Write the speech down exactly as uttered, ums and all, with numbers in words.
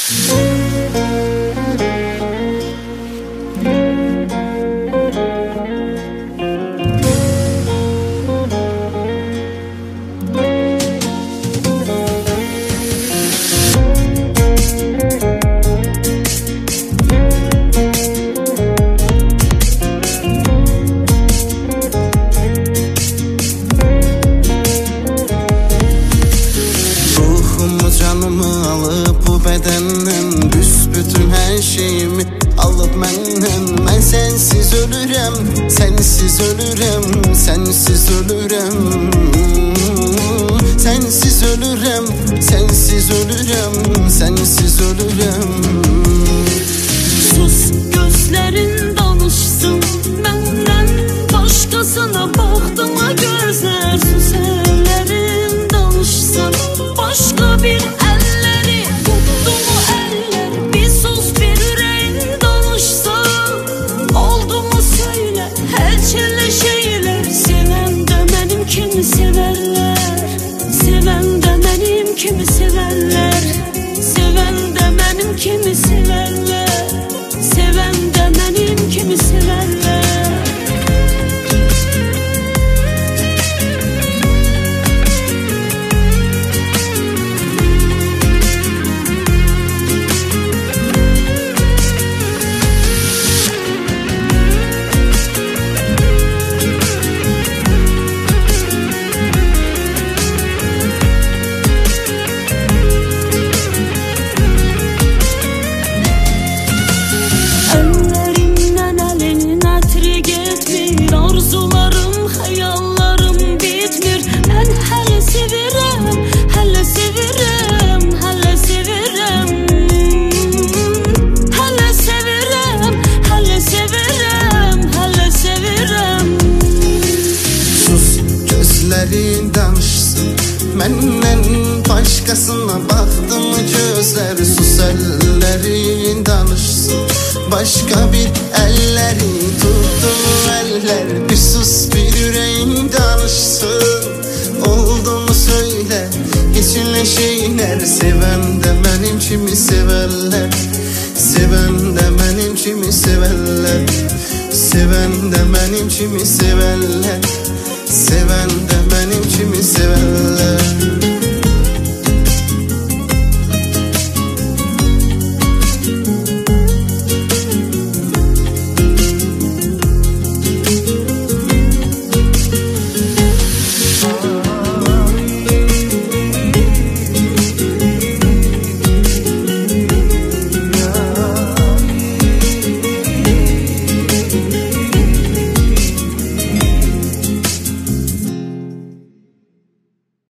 Canımı alıp bu bedenden, büsbütün her şeyimi alıp menden. Ben sensiz ölürüm, sensiz ölürüm, sensiz ölürüm. Sensiz ölürüm, sensiz ölürüm, sensiz ölürüm. Sus, gözlerin danışsın, benden başkasına baktı mı gözler? Sus, ellerin danışsın, başka bir elleri tuttu mu eller? Bir sus, bir yüreğin danışsın, oldu mu söyle her çile şeyler. Seven de benim kimi severler, seven de benim kimi severler, seven de benim kimi severler, seven de benim kimi severler. Arzularım, hayallarım bitmir. Ben hele sevirem, hele sevirem, hele sevirem, hele sevirem, hele sevirem, hele sevirem. Sus, gözlerin danışsın, benden başkasına baktı mı gözler? Sus, ellerin danışsın, başka bir elleri tuttu mu eller? Bir sus, bir yüreğin danışsın, oldu mu söyle içine şeyler. Seven de benim kimi severler, seven de benim kimi severler, seven de benim kimi severler, seven de benim kimi severler.